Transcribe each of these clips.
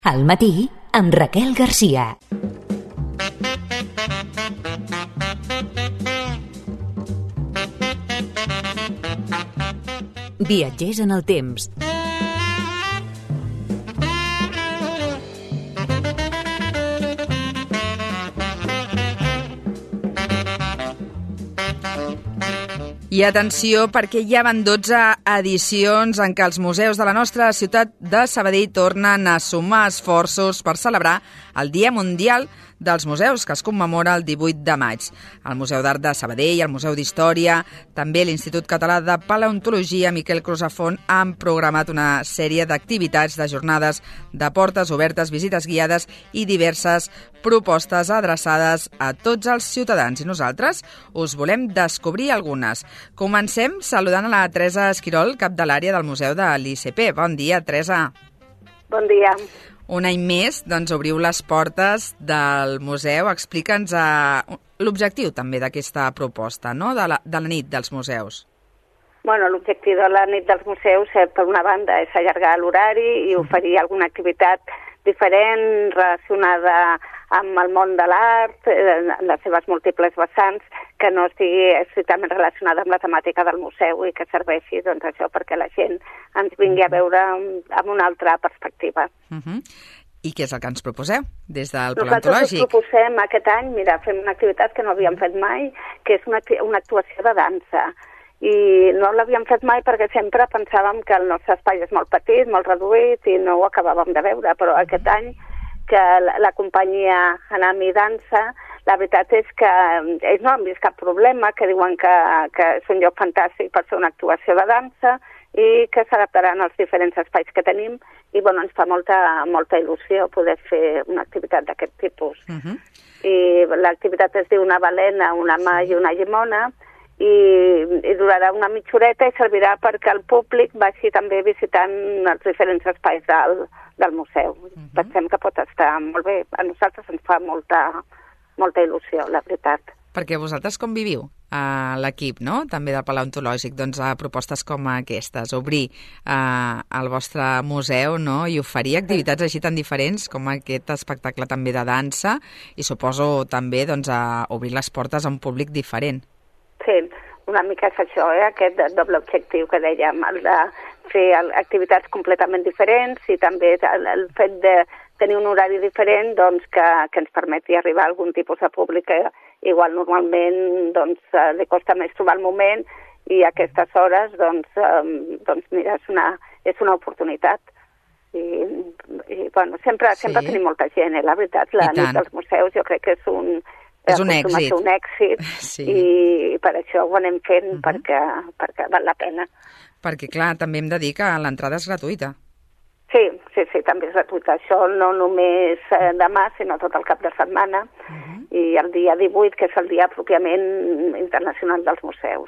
Al matí, amb Raquel Garcia. Viatgers en el temps. I atenció, perquè ja van 12 edicions en què els museus de la nostra ciutat de Sabadell tornen a sumar esforços per celebrar el Dia Mundial dels Museus, que es commemora el 18 de maig. El Museu d'Art de Sabadell, el Museu d'Història, també l'Institut Català de Paleontologia Miquel Crusafont han programat una sèrie d'activitats, de jornades de portes obertes, visites guiades i diverses propostes adreçades a tots els ciutadans. I nosaltres us volem descobrir algunes. Comencem saludant a la Teresa Esquirol, cap de l'àrea del Museu de l'ICP. Bon dia, Teresa. Bon dia. Un any més, doncs, obriu les portes del museu. Explica'ns l'objectiu també d'aquesta proposta, no?, de la nit dels museus. Bueno, l'objectiu de la nit dels museus, per una banda, és allargar l'horari i oferir alguna activitat diferent relacionada amb el món de l'art, les seves múltiples vessants, que no estigui estrictament relacionada amb la temàtica del museu i que serveixi, doncs, això perquè la gent ens vingui a veure amb una altra perspectiva. I què és el que ens proposeu des del Paleontològic? Nosaltres us proposem aquest any, mira, fem una activitat que no havíem fet mai, que és una actuació de dansa. I no l'havíem fet mai perquè sempre pensàvem que el nostre espai és molt petit, molt reduït i no ho acabàvem de veure, però aquest any que la companyia Hanami Dansa, la veritat és que ells no han vist cap problema, que diuen que és un lloc fantàstic per fer una actuació de dansa i que s'adaptaran als diferents espais que tenim i bueno, ens fa molta il·lusió poder fer una activitat d'aquest tipus. I l'activitat es diu Una balena, una mà i una llimona i durarà una mitja horeta i servirà perquè el públic vagi també visitant els diferents espais del museu. Pensem que pot estar molt bé. A nosaltres ens fa molta il·lusió, la veritat. Perquè vosaltres com viviu a l'equip, no?, també del Paleontològic, doncs a propostes com aquestes, obrir el vostre museu, no?, i oferir activitats així tan diferents com aquest espectacle també de dansa i suposo també doncs a obrir les portes a un públic diferent. Sí, una mica és això, aquest doble objectiu que dèiem, el de fer activitats completament diferents i també el fet de tenir un horari diferent doncs, que ens permeti arribar a algun tipus de públic que igual normalment doncs, li costa més trobar el moment i a aquestes hores doncs mira, és una oportunitat. I bueno, sempre tenim molta gent, la veritat, la nit dels museus jo crec que és un èxit sí. I per això ho anem fent perquè val la pena. Perquè, clar, també hem de dir que l'entrada és gratuïta. Sí, també és gratuïta. Això no només demà, sinó tot el cap de setmana i el dia 18, que és el dia pròpiament internacional dels museus.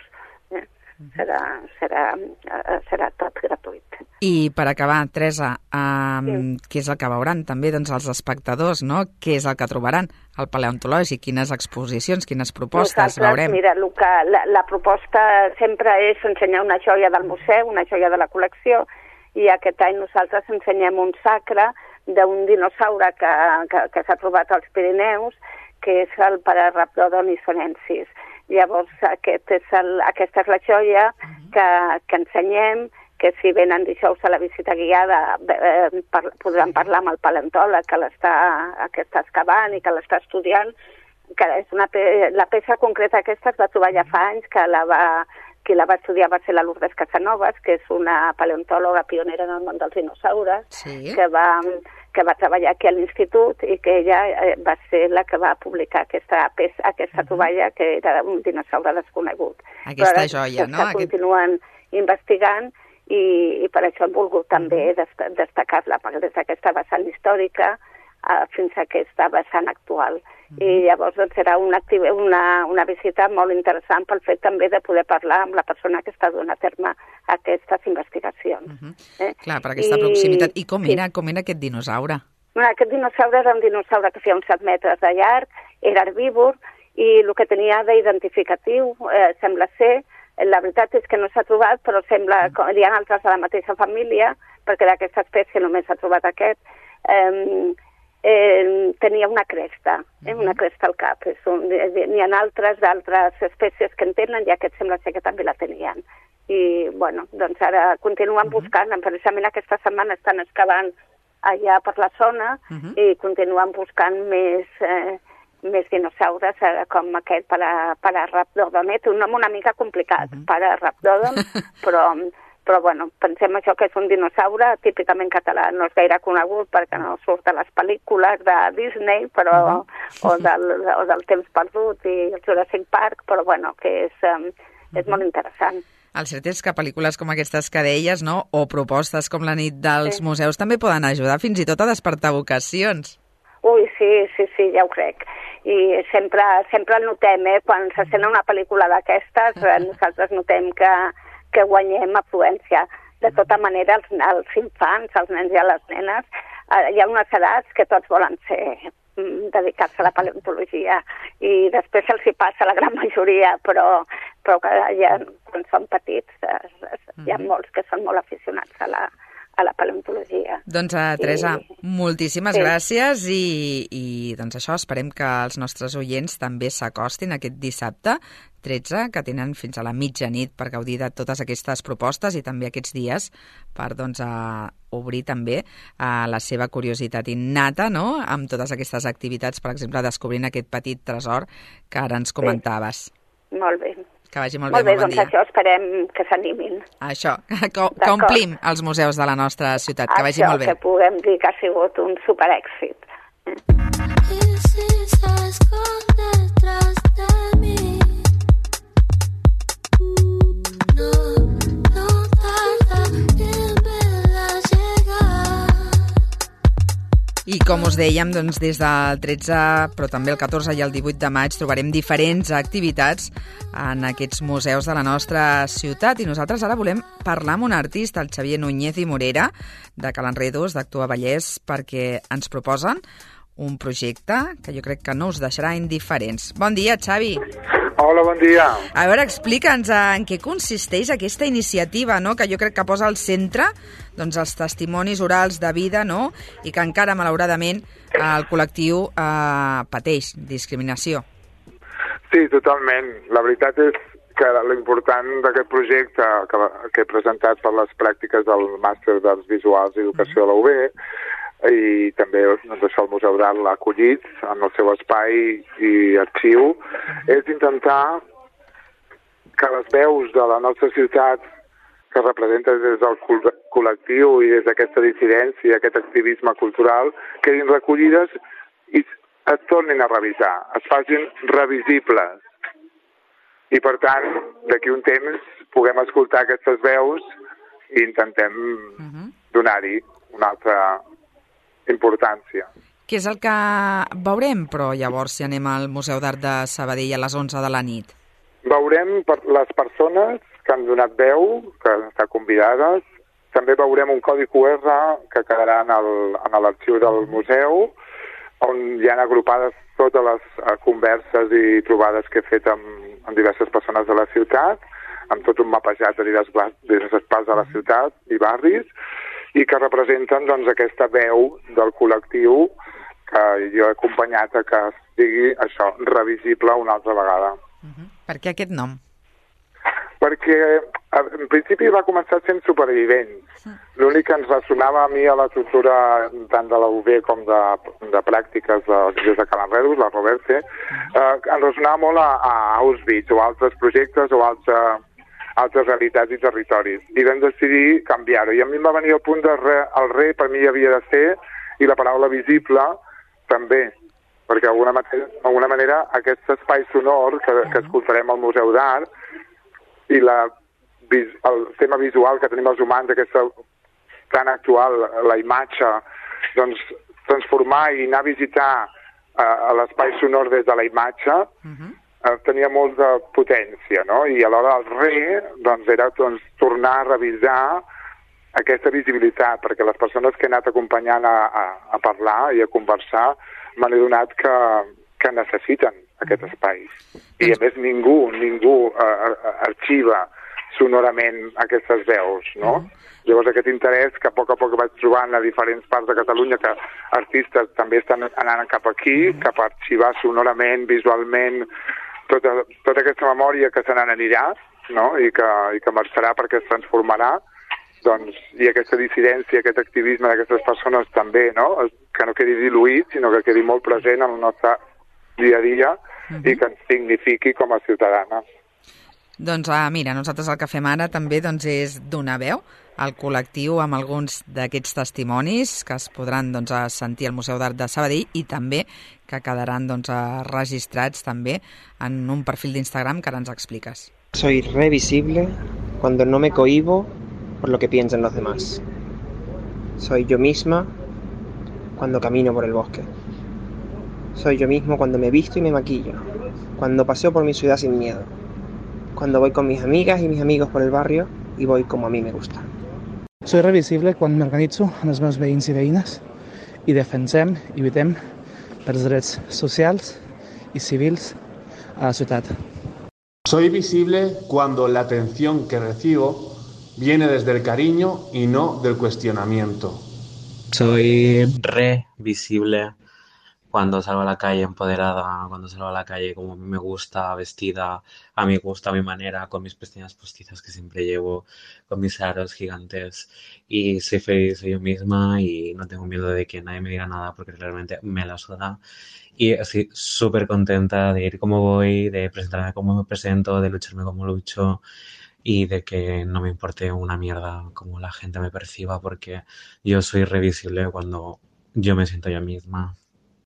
Serà tot gratuït. I per acabar, Teresa, què és el que veuran també doncs, els espectadors, no? Què és el que trobaran al Paleontològic? Quines exposicions, quines propostes veurem? Mira, la proposta sempre és ensenyar una joia del museu, una joia de la col·lecció, i aquest any nosaltres ensenyem un sacre d'un dinosaure que s'ha trobat als Pirineus, que és el Pararaptodon isonensis. Llavors, aquesta és la joia que ensenyem, que si venen dijous a la visita guiada podran parlar amb el paleontòleg que està excavant i que l'està estudiant. La peça concreta aquesta es va trobar ja fa anys, que qui la va estudiar va ser la Lourdes Casanovas, que és una paleontòloga pionera en el món dels dinosaures, que va treballar aquí a l'Institut i que ella va ser la que va publicar aquesta troballa, que era un dinosaure desconegut. Aquesta joia, no? Continuen investigant i per això hem volgut també destacar-la, perquè des d'aquesta vessant històrica fins a aquesta vessant actual. I llavors doncs, serà una visita molt interessant pel fet també de poder parlar amb la persona que està donant a terme aquestes investigacions. Clar, per aquesta proximitat. I com era aquest dinosaure? Aquest dinosaure era un dinosaure que feia uns 7 metres de llarg, era herbívor, i el que tenia d'identificatiu sembla ser, la veritat és que no s'ha trobat, però sembla que hi ha altres de la mateixa família, perquè d'aquesta espècie només s'ha trobat aquest, tenia una cresta al cap. N'hi ha d'altres espècies que en tenen i aquest sembla ser que també la tenien. I, bueno, doncs ara continuen buscant, precisament aquesta setmana estan excavant allà per la zona i continuen buscant més dinosaures com aquest Pararaptodon. Un nom una mica complicat, Pararaptodon, però bueno, pensem això que és un dinosaure típicament català, no és gaire conegut perquè no surt a les pel·lícules de Disney o del Temps Perdut i el Jurassic Park, però bueno, que és molt interessant. El cert és que pel·lícules com aquestes que deies, no?, o propostes com la nit dels museus també poden ajudar fins i tot a despertar vocacions. Ui, sí, ja ho crec. I sempre el notem, quan s'estrena una pel·lícula d'aquestes, nosaltres notem que guanyem afluència. De tota manera, els infants, els nens i les nenes, hi ha unes edats que tots volen dedicar-se a la paleontologia i després se'ls hi passa la gran majoria, però quan són petits hi ha molts que són molt aficionats a la paleontologia. Doncs, Teresa, moltíssimes gràcies i doncs això, esperem que els nostres oients també s'acostin aquest dissabte 13, que tenen fins a la mitjanit per gaudir de totes aquestes propostes i també aquests dies per obrir també la seva curiositat innata, no?, amb totes aquestes activitats, per exemple, descobrint aquest petit tresor que ara ens comentaves. Molt bé. Que vagi molt bé, molt bon dia. Doncs això, esperem que s'animin. Això, que omplim els museus de la nostra ciutat, que vagi molt bé. Això, que puguem dir que ha sigut un superèxit. I com us dèiem, doncs, des del 13, però també el 14 i el 18 de maig trobarem diferents activitats en aquests museus de la nostra ciutat. I nosaltres ara volem parlar amb un artista, el Xavier Núñez i Morera, de Calanredos, d'Actua Vallès, perquè ens proposen un projecte que jo crec que no us deixarà indiferents. Bon dia, Xavi. Hola, bon dia. A veure, explica'ns en què consisteix aquesta iniciativa, no?, que jo crec que posa al centre doncs, els testimonis orals de vida, no?, i que encara, malauradament, el col·lectiu pateix discriminació. Sí, totalment. La veritat és que l'important d'aquest projecte que he presentat per les pràctiques del Màster d'Arts Visuals i Educació de la UB i també doncs, el Museu d'Art l'ha acollit en el seu espai i arxiu, és intentar que les veus de la nostra ciutat que es representa des del col·lectiu i des d'aquesta dissidència i aquest activisme cultural quedin recollides i es tornin a revisar, es facin revisibles. I per tant, d'aquí un temps puguem escoltar aquestes veus i intentem donar-hi una altra importància. Què és el que veurem, però, llavors, si anem al Museu d'Art de Sabadell a les 11 de la nit? Veurem les persones que han donat veu, que han estat convidades. També veurem un codi QR que quedarà en l'arxiu del museu, on hi ha agrupades totes les converses i trobades que he fet amb diverses persones de la ciutat, amb tot un mapejat de diverses parts de la ciutat i barris, i que representen doncs, aquesta veu del col·lectiu que jo he acompanyat a que sigui això, revisible una altra vegada. Per què aquest nom? Perquè en principi va començar sent supervivents. L'únic que ens ressonava a mi a la cultura tant de la UB com de pràctiques des de Calanredos, la Roberte, ens ressonava molt a Auschwitz o altres projectes o altres realitats i territoris. I vam decidir canviar-ho. I a mi em va venir el punt el re per mi havia de ser, i la paraula visible també, perquè d'alguna manera aquest espai sonor que escoltarem al Museu d'Art i el tema visual que tenim els humans, aquesta tan actual, la imatge, doncs transformar i anar a visitar l'espai sonor des de la imatge, tenia molta potència, no? I alhora el re doncs, era tornar a revisar aquesta visibilitat, perquè les persones que he anat acompanyant a parlar i a conversar m'han adonat que necessiten aquest espai. I a més ningú arxiva sonorament aquestes veus, no? Llavors aquest interès que a poc vaig trobant a diferents parts de Catalunya, que artistes també estan anant cap aquí, cap a arxivar sonorament, visualment, tota aquesta memòria que se n'anirà, no? I que marxarà perquè es transformarà, doncs, i aquesta dissidència, aquest activisme d'aquestes persones també, no? Que no quedi diluït, sinó que quedi molt present en el nostre dia a dia i que ens signifiqui com a ciutadanes. Doncs mira, nosaltres el que fem ara també doncs, és donar veu al col·lectiu amb alguns d'aquests testimonis que es podran sentir al Museu d'Art de Sabadell i també que quedaran registrats també en un perfil d'Instagram que ara ens expliques. Soy re visible cuando no me cohíbo por lo que piensen los demás. Soy yo misma cuando camino por el bosque. Soy yo mismo cuando me visto y me maquillo, cuando paseo por mi ciudad sin miedo, cuando voy con mis amigas y mis amigos por el barrio y voy como a mí me gusta. Soy revisible quan m'organitzo amb els meus veïns i veïnes i defensem i lluitem pels drets socials y civils a la ciutat. Soy visible cuando la atención que recibo viene desde el cariño y no del cuestionamiento. Soy re visible cuando salgo a la calle empoderada, cuando salgo a la calle como me gusta, vestida a mi gusto, a mi manera, con mis pestañas postizas que siempre llevo, con mis aros gigantes, y soy feliz, soy yo misma y no tengo miedo de que nadie me diga nada porque realmente me la suda. Y estoy súper contenta de ir como voy, de presentarme como me presento, de lucharme como lucho y de que no me importe una mierda como la gente me perciba porque yo soy revisible cuando yo me siento yo misma.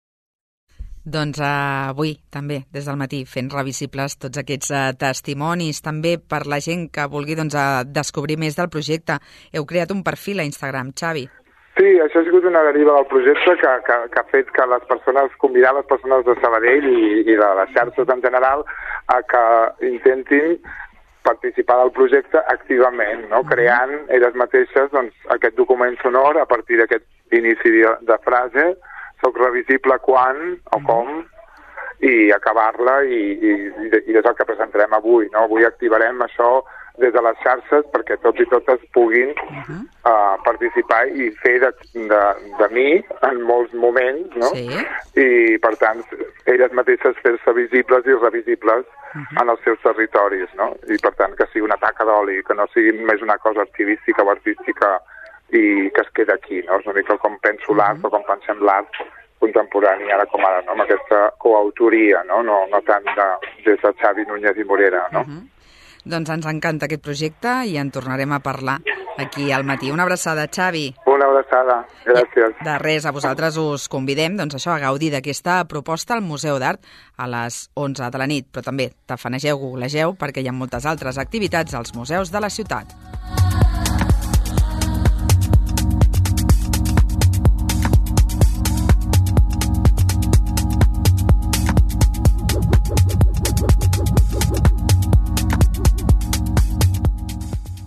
Doncs avui també, des del matí, fent revisibles tots aquests testimonis, també per la gent que vulgui descobrir més del projecte. Heu creat un perfil a Instagram, Xavi. Sí, això ha sigut una deriva del projecte que ha fet que les persones, convidar les persones de Sabadell i de les xarxes en general a que intentin participar del projecte activament, no? Creant elles mateixes aquest document sonor a partir d'aquest inici de frase, soc revisible quan o com, i acabar-la i és el que presentarem avui, no? Avui activarem això des de les xarxes perquè tots i totes puguin participar i fer de mi en molts moments, no? Sí. I per tant elles mateixes fer-se visibles i revisibles en els seus territoris, no? I per tant que sigui una taca d'oli, que no sigui només una cosa activística o artística i que es queda aquí, no? És una mica com penso l'art o com pensem l'art contemporani ara com ara, no? Amb aquesta coautoria, no? No tant des de Xavi Núñez i Morera, no? Doncs ens encanta aquest projecte i en tornarem a parlar aquí al matí. Una abraçada, Xavi. Una abraçada, gràcies. De res, a vosaltres us convidem a gaudir d'aquesta proposta al Museu d'Art a les 11 de la nit, però també tafanegeu, googlegeu, perquè hi ha moltes altres activitats als museus de la ciutat.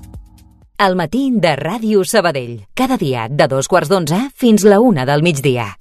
El matí de Ràdio Sabadell. Cada dia de 2:15 fins la 1 del migdia.